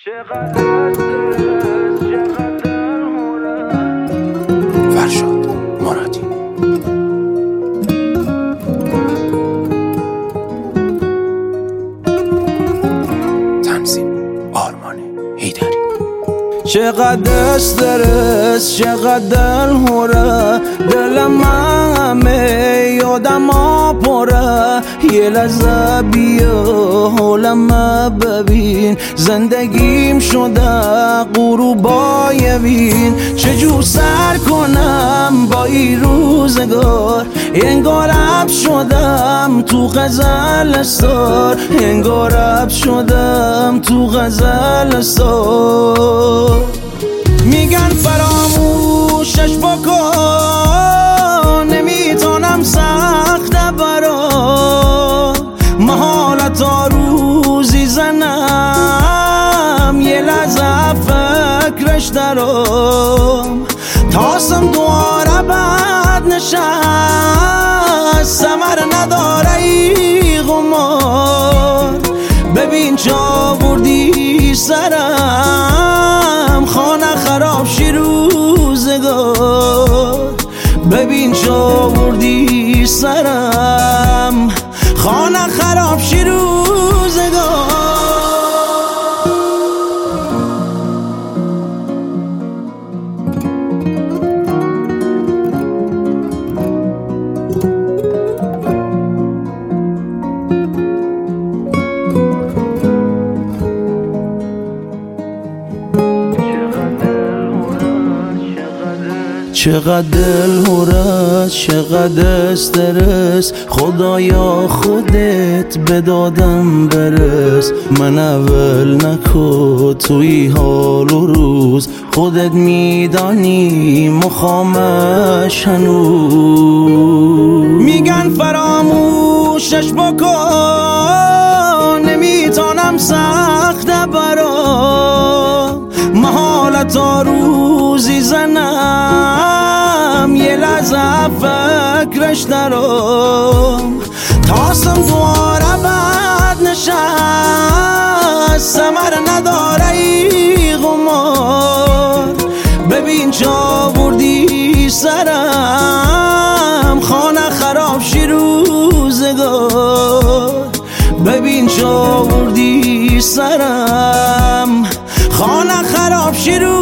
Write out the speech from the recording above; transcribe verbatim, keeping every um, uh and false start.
فرشاد مرادی. تنظیم آرمان حیدری. چقدر استرس، چقدر هوره، دلم همه یادم پره. یه لحظه بیا حالم ببین، زندگیم شده غروبای بین. چجور سر کنم با این روزگار، انگار عبد شدم تو غزل استار، انگار عبد شدم تو غزل استار. میگن فراموشش بکن، نمیتونم سخته برا محالت ها روزی زنم، یه لحظه فکرش درم. تاسم دواره بد نشست، ثمر نداره ای غمار. ببین چا بردی سرم، خانه خراب شی روزگار. ببین چا بردی سرم، خانه خراب شی روزگار. چقدر دل هورست، چقدر استرس، خدایا خودت به دادم برس. من اول نکو توی حال و روز، خودت میدانی مخامش هنوز. میگن فراموشش بکن، نمیتونم سخته برا محالت ها روزی زنم، یه لحظه فکرش درم. تاسم دواره بد نشست، ثمر نداره ای غمار. ببین چا بردی سرم، خانه خراب شی روزگار. ببین چا بردی سرم، خانه خراب شی روزگار.